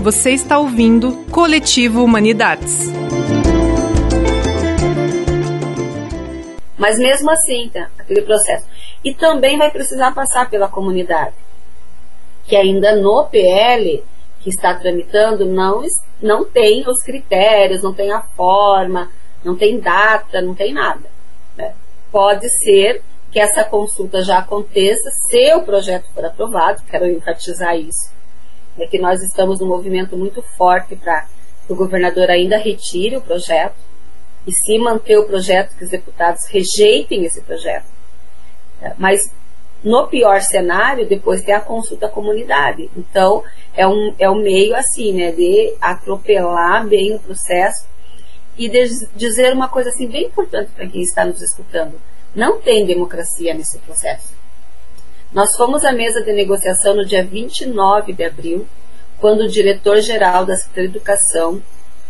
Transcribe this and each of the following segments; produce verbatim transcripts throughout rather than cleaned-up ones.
Você está ouvindo Coletivo Humanidades. Mas mesmo assim, tá, aquele processo. E também vai precisar passar pela comunidade, que ainda no P L que está tramitando não, não tem os critérios, não tem a forma, não tem data, não tem nada, né? Pode ser que essa consulta já aconteça se o projeto for aprovado. Quero enfatizar isso, é que nós estamos num movimento muito forte para que o governador ainda retire o projeto, e se manter o projeto, que os deputados rejeitem esse projeto. Mas no pior cenário, depois tem a consulta à comunidade. Então, é um, é um meio assim, né, de atropelar bem o processo e de dizer uma coisa assim bem importante para quem está nos escutando. Não tem democracia nesse processo. Nós fomos à mesa de negociação no dia vinte e nove de abril, quando o diretor-geral da Secretaria de Educação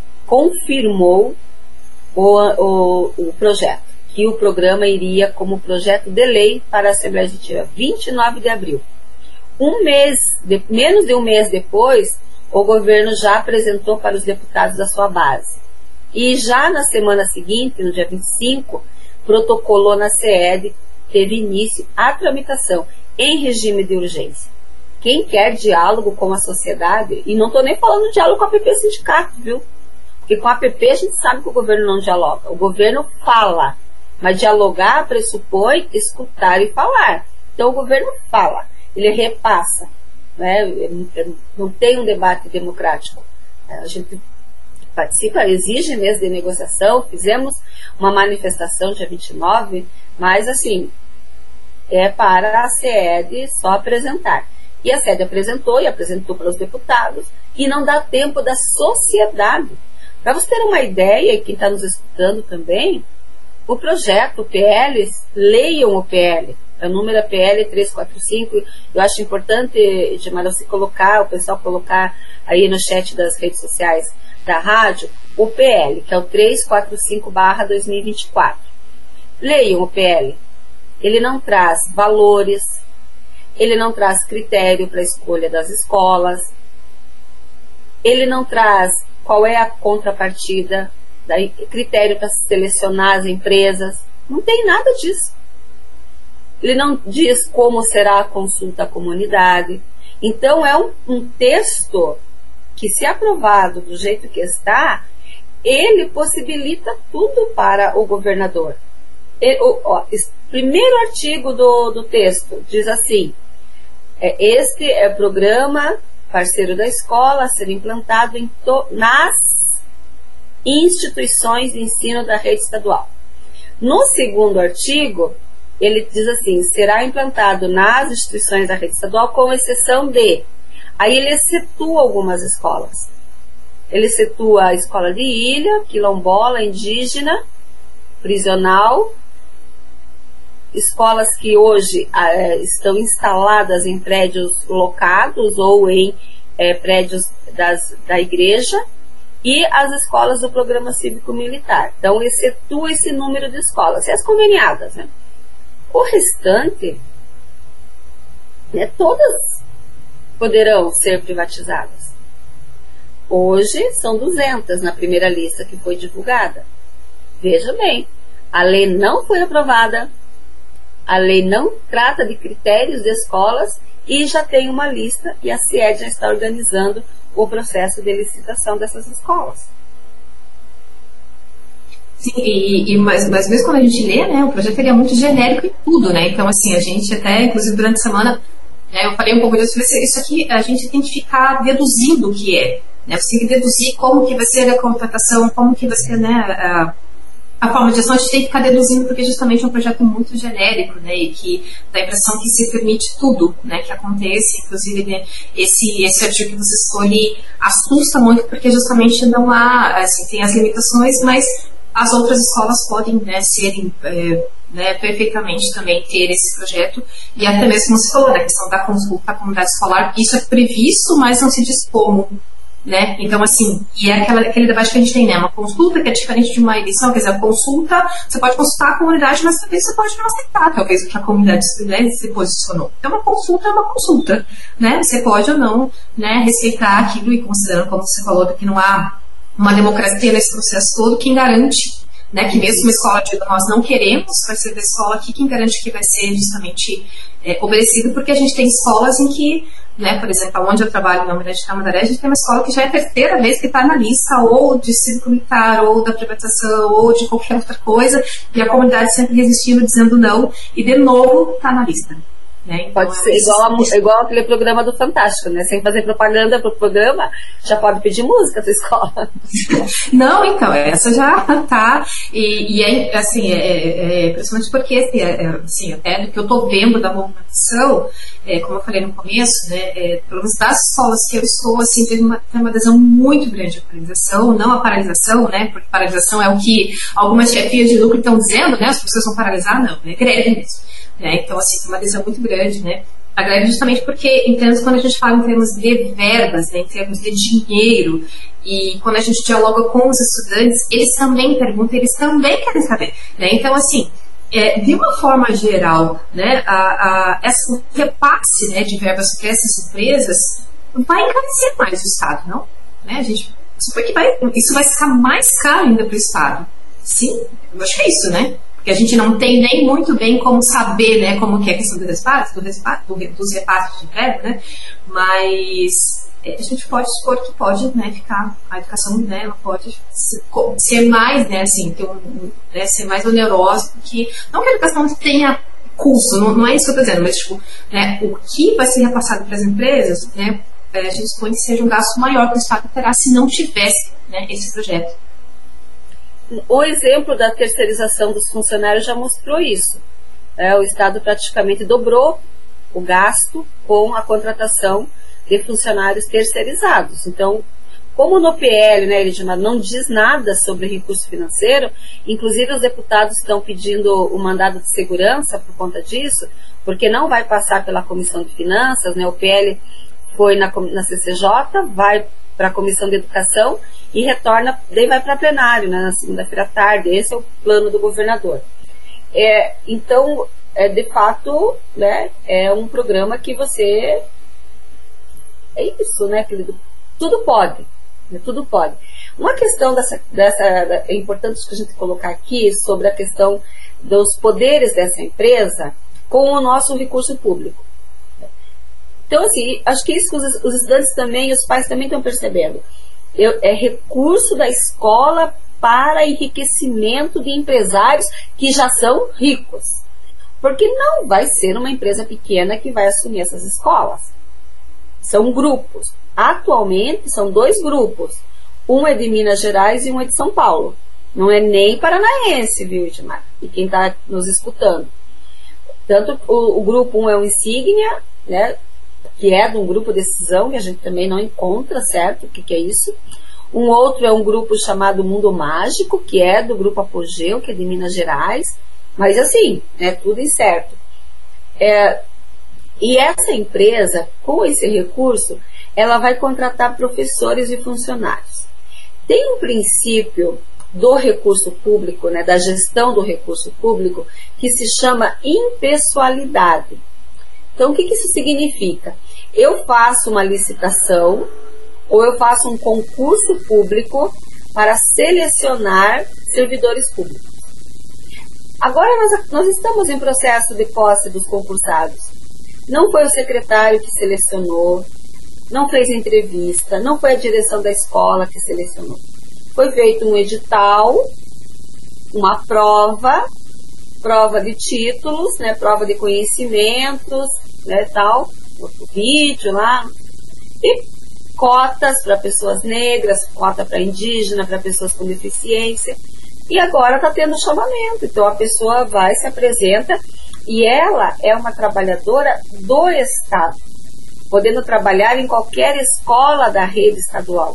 confirmou o, o, o projeto, que o programa iria como projeto de lei para a Assembleia Legislativa, vinte e nove de abril. Um mês, de, menos de um mês depois, o governo já apresentou para os deputados da sua base. E já na semana seguinte, no dia vinte e cinco, protocolou na C E D, teve início a tramitação em regime de urgência. Quem quer diálogo com a sociedade, e não estou nem falando diálogo com a A P P Sindicato, viu? Porque com a A P P a gente sabe que o governo não dialoga. O governo fala, mas dialogar pressupõe escutar e falar. Então o governo fala, ele repassa, né? Não tem um debate democrático. A gente participa, exige mesa de negociação, fizemos uma manifestação dia vinte e nove, mas assim, é para a C E D só apresentar. E a C E D apresentou, e apresentou para os deputados, e não dá tempo da sociedade. Para você ter uma ideia, e quem está nos escutando também, o projeto, o P L, leiam o P L, o número é P L trezentos e quarenta e cinco, eu acho importante, Jamara, você colocar, o pessoal colocar aí no chat das redes sociais da rádio, o P L, que é o trezentos e quarenta e cinco barra dois mil e vinte e quatro. Leiam o P L. Ele não traz valores, ele não traz critério para a escolha das escolas, ele não traz qual é a contrapartida, daí, critério para selecionar as empresas, não tem nada disso. Ele não diz como será a consulta à comunidade. Então é um, um texto que, se aprovado do jeito que está, ele possibilita tudo para o governador. Ele, o, ó, primeiro artigo do, do texto diz assim: é, este é o programa parceiro da escola a ser implantado em to, nas instituições de ensino da rede estadual. No segundo artigo, ele diz assim: será implantado nas instituições da rede estadual, com exceção de... Aí ele situa algumas escolas. Ele situa a escola de ilha, quilombola, indígena, prisional, escolas que hoje ah, estão instaladas em prédios locados ou em eh, prédios das, da igreja, e as escolas do programa cívico-militar. Então, excetua esse número de escolas, e as conveniadas, né? O restante, né, todas poderão ser privatizadas. Hoje são duzentas na primeira lista que foi divulgada. Veja bem, a lei não foi aprovada, a lei não trata de critérios de escolas, e já tem uma lista, e a C E D já está organizando o processo de licitação dessas escolas. Sim, e, e mas, mas mesmo quando a gente lê, né, o projeto ele é muito genérico em tudo, né? Então, assim, a gente até, inclusive durante a semana, né, eu falei um pouco disso, isso aqui a gente tem que ficar deduzindo o que é, né? Você tem que deduzir como que vai ser a contratação, como que vai ser, né, a, a forma de gestão. A gente tem que ficar deduzindo, porque justamente é um projeto muito genérico, né, e que dá a impressão que se permite tudo, né, que aconteça. Inclusive, né, esse, esse artigo que você escolhe assusta muito, porque justamente não há, assim, tem as limitações, mas as outras escolas podem, né, serem, é, né, perfeitamente também ter esse projeto, e até mesmo como você falou, na questão da consulta à comunidade escolar, isso é previsto, mas não se diz como, Né? Então, assim, e é aquela, aquele debate que a gente tem, né? Uma consulta que é diferente de uma eleição, quer dizer, a consulta, você pode consultar a comunidade, mas talvez você pode não aceitar, talvez, o que a comunidade, né, se posicionou. Então, uma consulta é uma consulta, né? Você pode ou não, né, respeitar aquilo e considerando, como você falou, que não há uma democracia nesse processo todo, quem garante, né, que mesmo uma escola que nós não queremos, vai ser da escola aqui, quem garante que vai ser justamente é, obedecido, porque a gente tem escolas em que, né, por exemplo, onde eu trabalho na Almirante Tamandaré, a gente tem uma escola que já é a terceira vez que está na lista, ou de cívico militar, ou da privatização, ou de qualquer outra coisa, e a comunidade sempre resistindo, dizendo não, e de novo está na lista. Né? Então, pode ser igual, a, igual aquele programa do Fantástico, né? Sem fazer propaganda pro programa, já pode pedir música da escola. Não, então, essa já tá, e, e é assim, é, é, principalmente porque assim, é, assim, até do que eu tô vendo da movimentação, é, como eu falei no começo, né, é, pelo menos das escolas que eu estou, assim, teve uma, teve uma adesão muito grande à paralisação, não à paralisação, né, porque paralisação é o que algumas chefias de lucro estão dizendo, né, as pessoas vão paralisar, não, é greve mesmo. Né? Então, assim, tem uma adesão muito grande, né? A greve justamente porque, em termos, quando a gente fala em termos de verbas, né, em termos de dinheiro, e quando a gente dialoga com os estudantes, eles também perguntam, eles também querem saber, né? Então, assim, é, de uma forma geral, né, a, a, essa, o repasse, né, de verbas para essas empresas vai encarecer mais o Estado, não? Né? A gente supõe que vai, isso vai ficar mais caro ainda para o Estado. Sim, eu acho que é isso, né? Porque a gente não tem nem muito bem como saber, né, como que é a questão do repasse, do repasse, do, dos repasses de verba, né, mas é, a gente pode supor que pode, né, ficar, a educação, né, ela pode ser, ser mais, né, assim, ter um, né, ser mais onerosa, porque não que a educação tenha custo, não, não é isso que eu estou dizendo, mas, tipo, né, o que vai ser repassado para as empresas, né, a gente supõe que seja um gasto maior que o Estado terá se não tivesse, né, esse projeto. O exemplo da terceirização dos funcionários já mostrou isso. É, o Estado praticamente dobrou o gasto com a contratação de funcionários terceirizados. Então, como no P L, né, Eligimar, não diz nada sobre recurso financeiro, inclusive os deputados estão pedindo o mandado de segurança por conta disso, porque não vai passar pela Comissão de Finanças, né, o P L foi na, na C C J, vai para a Comissão de Educação e retorna, daí vai para plenário, né, na segunda-feira à tarde. Esse é o plano do governador. É, então, é, de fato, né, é um programa que você... É isso, né, querido? Tudo pode. Né, tudo pode. Uma questão dessa, dessa... É importante que a gente colocar aqui sobre a questão dos poderes dessa empresa com o nosso recurso público. Então, assim, acho que isso que os, os estudantes também, os pais também estão percebendo. Eu, é recurso da escola para enriquecimento de empresários que já são ricos. Porque não vai ser uma empresa pequena que vai assumir essas escolas. São grupos. Atualmente, são dois grupos. Um é de Minas Gerais e um é de São Paulo. Não é nem paranaense, viu, Edmar? E quem está nos escutando. Tanto o, o grupo um é o Insígnia, né, que é de um grupo de decisão, que a gente também não encontra, certo? O que, que é isso? Um outro é um grupo chamado Mundo Mágico, que é do grupo Apogeu, que é de Minas Gerais. Mas assim, é tudo incerto. É, e essa empresa, com esse recurso, ela vai contratar professores e funcionários. Tem um princípio do recurso público, né, da gestão do recurso público, que se chama impessoalidade. Então, o que, que isso significa? Eu faço uma licitação ou eu faço um concurso público para selecionar servidores públicos. Agora, nós, nós estamos em processo de posse dos concursados. Não foi o secretário que selecionou, não fez entrevista, não foi a direção da escola que selecionou. Foi feito um edital, uma prova, prova de títulos, né, prova de conhecimentos, né, tal, outro vídeo lá, e cotas para pessoas negras, cota para indígena, para pessoas com deficiência, e agora está tendo chamamento, então a pessoa vai, se apresenta, e ela é uma trabalhadora do Estado, podendo trabalhar em qualquer escola da rede estadual,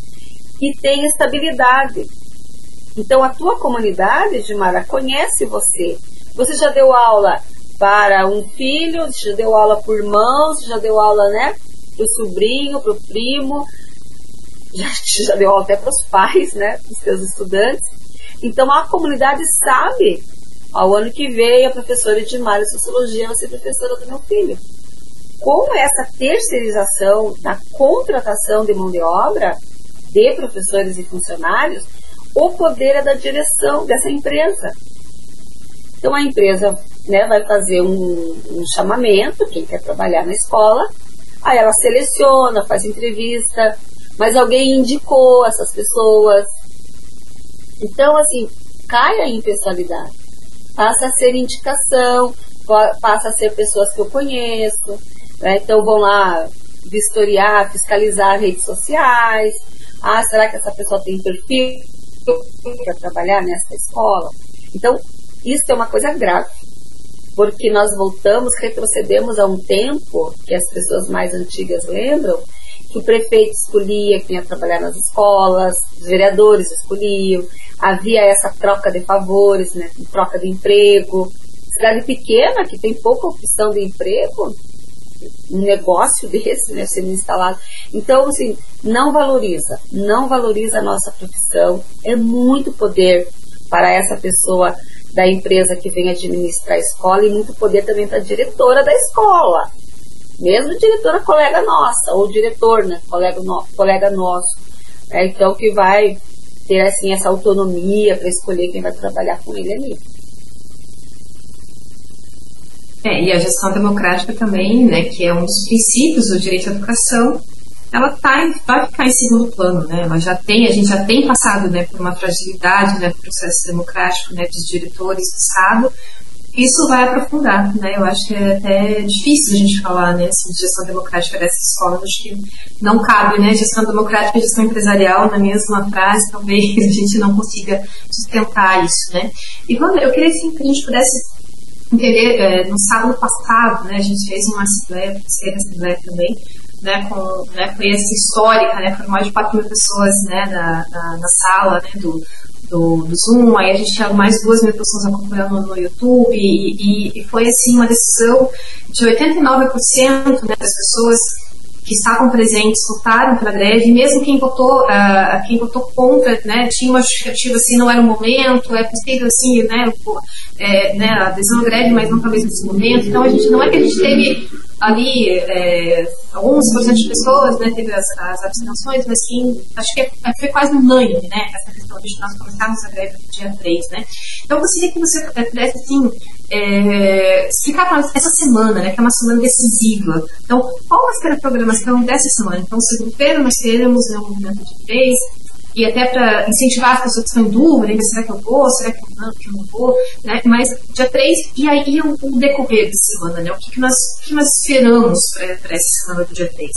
e tem estabilidade. Então a tua comunidade, Edmara, conhece você, você já deu aula para um filho, já deu aula por irmãos, já deu aula, né, para o sobrinho, para o primo. já, já deu aula até para os pais, né, dos seus estudantes. Então a comunidade sabe, ao ano que vem a professora Edmara de Sociologia vai ser professora do meu filho. Com essa terceirização da contratação de mão de obra de professores e funcionários, o poder é da direção dessa empresa. Então a empresa, né, vai fazer um, um chamamento, quem quer trabalhar na escola, aí ela seleciona, faz entrevista, mas alguém indicou essas pessoas. Então, assim, cai a impessoalidade, passa a ser indicação, passa a ser pessoas que eu conheço, né? Então vão lá vistoriar, fiscalizar redes sociais. Ah, será que essa pessoa tem perfil para trabalhar nessa escola? Então, isso é uma coisa grave, porque nós voltamos, retrocedemos a um tempo que as pessoas mais antigas lembram, que o prefeito escolhia quem ia trabalhar nas escolas, os vereadores escolhiam, havia essa troca de favores, né, troca de emprego. Cidade pequena, que tem pouca opção de emprego, um negócio desse, né, sendo instalado. Então, assim, não valoriza, não valoriza a nossa profissão, é muito poder para essa pessoa da empresa que vem administrar a escola e muito poder também para a diretora da escola, mesmo diretora colega nossa, ou diretor, né, colega, no, colega nosso, é, então que vai ter assim, essa autonomia para escolher quem vai trabalhar com ele ali. É, e a gestão democrática também, né, que é um dos princípios do direito à educação, ela tá, vai ficar em segundo plano, né? Ela já tem, a gente já tem passado, né, por uma fragilidade, né, do processo democrático, né, dos diretores do Estado. Isso vai aprofundar, né? Eu acho que é até difícil a gente falar, né, assim, de gestão democrática dessa escola. Eu acho que não cabe, né, gestão democrática e gestão empresarial na mesma frase, talvez a gente não consiga sustentar isso, né? E quando eu queria assim, que a gente pudesse entender, é, no sábado passado, né, a gente fez uma assembleia, fez assembleia também, né, com, né, foi essa histórica, né, foram mais de quatro mil pessoas, né, na, na, na sala, né, do, do, do Zoom, aí a gente tinha mais duas mil pessoas acompanhando no YouTube, e, e, e foi, assim, uma decisão de oitenta e nove por cento, né, das pessoas que estavam presentes votaram pela greve, mesmo quem votou, uh, quem votou contra, né, tinha uma justificativa, assim, não era o momento, é possível, assim, né, é, né, a adesão à greve, mas não talvez nesse momento. Então, a gente, não é que a gente teve ali é, onze por cento de pessoas, né, teve as, as abstenções, mas sim, acho que é, foi quase unânime, né, essa questão de nós começarmos a greve no dia três, né. Então, eu gostaria que você pudesse, assim, é, explicar para essa semana, né, que é uma semana decisiva. Então, qual vai ser a programação dessa semana? Então, segunda-feira nós teremos, né, um movimento de três, e até para incentivar as pessoas que estão em dúvida, será que eu vou, será que eu não, que eu não vou, né? Mas dia três, e aí o, o decorrer dessa semana, né? O que, que, nós, o que nós esperamos para essa semana do dia três?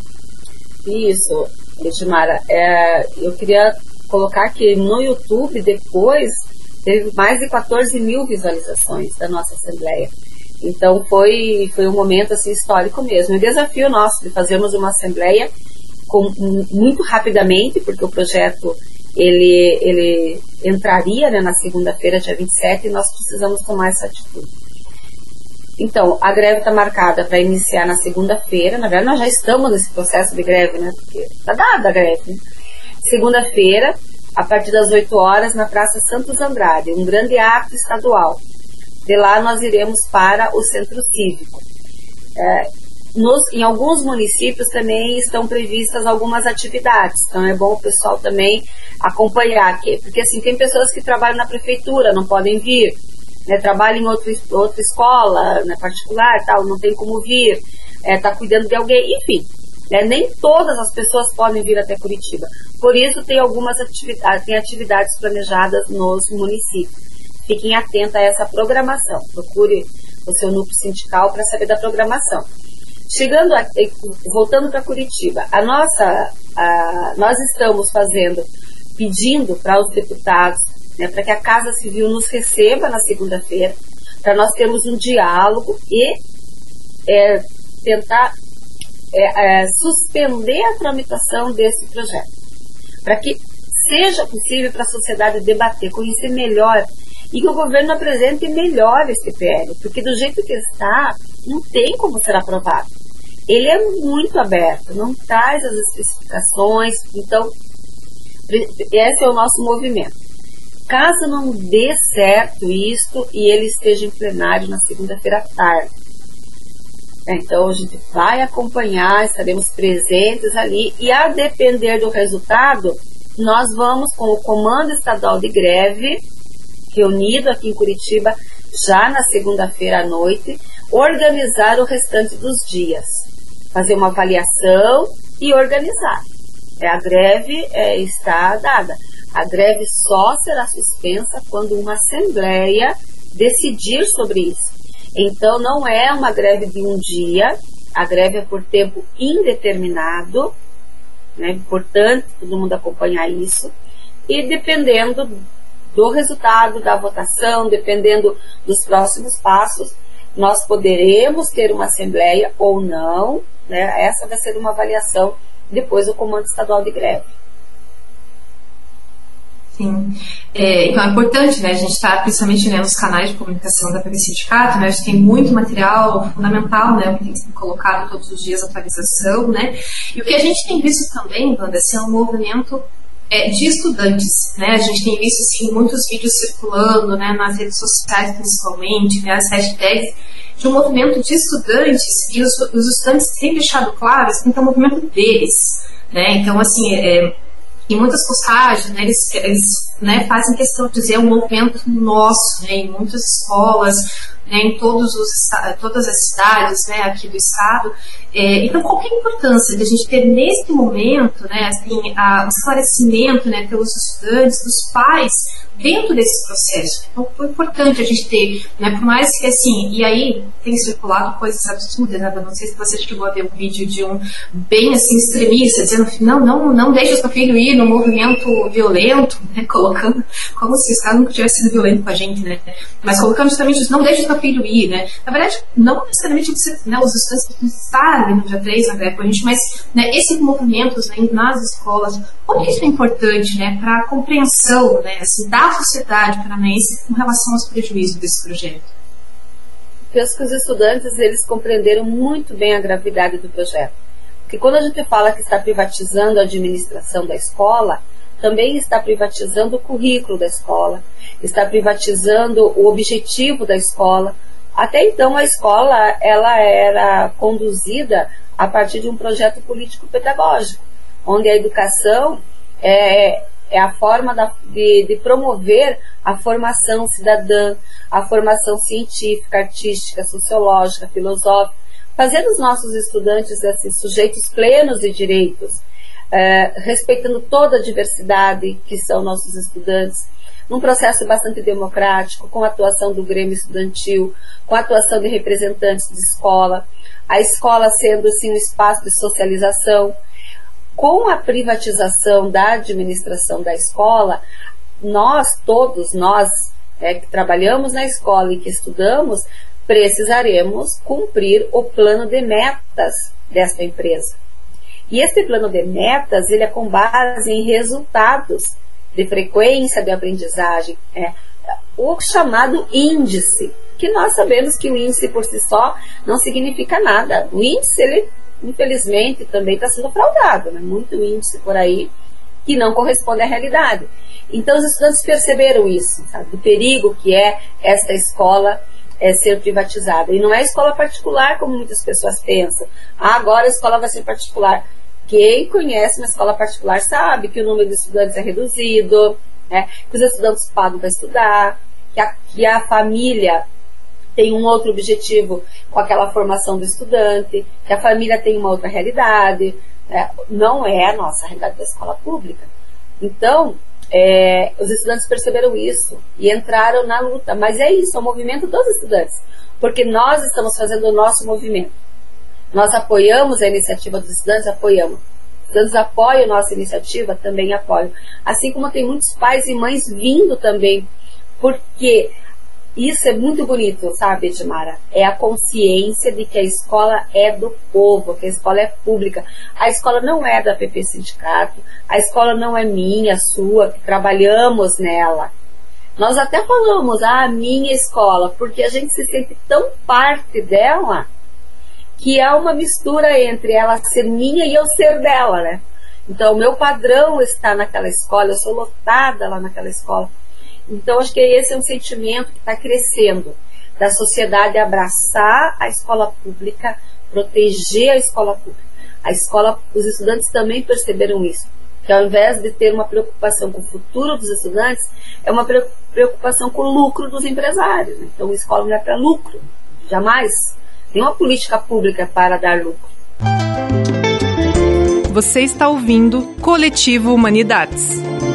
Isso, Edmara, é, eu queria colocar que no YouTube depois teve mais de quatorze mil visualizações da nossa assembleia. Então foi, foi um momento assim, histórico mesmo. E o desafio nosso de fazermos uma assembleia com, muito rapidamente, porque o projeto ele, ele entraria, né, na segunda-feira, dia vinte e sete, e nós precisamos tomar essa atitude. Então, a greve está marcada para iniciar na segunda-feira. Na verdade, nós já estamos nesse processo de greve, né? Porque está dada a greve. Né? Segunda-feira, a partir das oito horas, na Praça Santos Andrade, um grande ato estadual. De lá nós iremos para o Centro Cívico. É, nos, em alguns municípios também estão previstas algumas atividades, então é bom o pessoal também acompanhar aqui, porque assim, tem pessoas que trabalham na prefeitura, não podem vir, né, trabalham em outro, outra escola, né, particular, tal, não tem como vir, está é, cuidando de alguém, enfim, né, nem todas as pessoas podem vir até Curitiba, por isso tem algumas atividades, tem atividades planejadas nos municípios. Fiquem atentos a essa programação, procure o seu núcleo sindical para saber da programação. Chegando a, voltando para Curitiba, a nossa, a, nós estamos fazendo, pedindo para os deputados, né, para que a Casa Civil nos receba na segunda-feira, para nós termos um diálogo e é, tentar é, é, suspender a tramitação desse projeto, para que seja possível para a sociedade debater, conhecer melhor e que o governo apresente melhor esse P L, porque do jeito que está, não tem como ser aprovado. ele é muito aberto, não traz as especificações. Então, esse é o nosso movimento. Caso não dê certo isto e ele esteja em plenário na segunda-feira à tarde, então a gente vai acompanhar, estaremos presentes ali, e a depender do resultado, nós vamos com o Comando Estadual de Greve, reunido aqui em Curitiba, já na segunda-feira à noite, organizar o restante dos dias, fazer uma avaliação e organizar. É, a greve é, está dada. A greve só será suspensa quando uma assembleia decidir sobre isso. Então, não é uma greve de um dia, a greve é por tempo indeterminado, né? Importante todo mundo acompanhar isso, e dependendo do resultado da votação, dependendo dos próximos passos, nós poderemos ter uma assembleia ou não, né? Essa vai ser uma avaliação depois do Comando Estadual de Greve. Sim. É, então é importante, né, a gente está principalmente, né, nos canais de comunicação da P B Sindicato, né, a gente tem muito material fundamental, né, que tem sido colocado todos os dias, atualização, né, e o que a gente tem visto também, Wanda, assim, é um movimento é, de estudantes, né, a gente tem visto, assim, muitos vídeos circulando, né, nas redes sociais principalmente, né, as hashtags de um movimento de estudantes, e os, os estudantes têm deixado claro, assim, que é um movimento deles, né, então, assim, é, em muitas postagens, né, eles, eles né, fazem questão de dizer é um movimento nosso, né, em muitas escolas, né, em todos os, todas as cidades, né, aqui do estado. É, então, qual que é a importância de a gente ter nesse momento, né, assim, a, um esclarecimento, né, pelos estudantes, dos pais, dentro desse processo? Então, foi importante a gente ter, né, por mais que, assim, e aí tem circulado coisas absurdas, né, não sei se você chegou a ver um vídeo de um bem, assim, extremista, dizendo, não, não, não deixe o seu filho ir no movimento violento, né, colocando, como se o Estado nunca tivesse sido violento com a gente, né, mas colocando justamente isso, não deixe o seu filho ir, né, na verdade, não necessariamente você, né, os estudantes precisam estar no dia três na greve com a gente, mas, né, esses movimentos, né, nas escolas, como isso é importante, né, para a compreensão, né, assim, da sociedade paranaense com relação aos prejuízos desse projeto? Penso que os estudantes, eles compreenderam muito bem a gravidade do projeto. Porque quando a gente fala que está privatizando a administração da escola, também está privatizando o currículo da escola, está privatizando o objetivo da escola. Até então a escola, ela era conduzida a partir de um projeto político-pedagógico, onde a educação é, é a forma da, de, de promover a formação cidadã, a formação científica, artística, sociológica, filosófica, fazer os nossos estudantes assim, sujeitos plenos de direitos, é, respeitando toda a diversidade que são nossos estudantes, num processo bastante democrático, com a atuação do Grêmio Estudantil, com a atuação de representantes de escola, a escola sendo assim, um espaço de socialização. Com a privatização da administração da escola, nós, todos nós é, que trabalhamos na escola e que estudamos, precisaremos cumprir o plano de metas desta empresa. E esse plano de metas, ele é com base em resultados de frequência de aprendizagem, é, o chamado índice, que nós sabemos que o índice por si só não significa nada. O índice, ele, infelizmente, também está sendo fraudado, né? Muito índice por aí que não corresponde à realidade. Então, os estudantes perceberam isso, sabe, do perigo que é esta escola é, ser privatizada. E não é escola particular, como muitas pessoas pensam. Ah, agora a escola vai ser particular. Quem conhece uma escola particular sabe que o número de estudantes é reduzido, né, que os estudantes pagam para estudar, que a, que a família tem um outro objetivo com aquela formação do estudante, que a família tem uma outra realidade, né, não é a nossa realidade da escola pública. Então, é, os estudantes perceberam isso e entraram na luta, mas é isso, é o movimento dos estudantes, porque nós estamos fazendo o nosso movimento. Nós apoiamos a iniciativa dos estudantes, apoiamos. Os estudantes apoiam a nossa iniciativa, também apoiam. Assim como tem muitos pais e mães vindo também, porque isso é muito bonito, sabe, Edmara? É a consciência de que a escola é do povo, que a escola é pública. A escola não é da P P Sindicato, a escola não é minha, sua, que trabalhamos nela. Nós até falamos, ah, minha escola, porque a gente se sente tão parte dela, que é uma mistura entre ela ser minha e eu ser dela, né? Então, o meu padrão está naquela escola, eu sou lotada lá naquela escola. Então, acho que esse é um sentimento que está crescendo, da sociedade abraçar a escola pública, proteger a escola pública. A escola, os estudantes também perceberam isso, que ao invés de ter uma preocupação com o futuro dos estudantes, é uma preocupação com o lucro dos empresários. Então, a escola não é para lucro, jamais. Tem uma política pública para dar lucro. Você está ouvindo Coletivo Humanidades.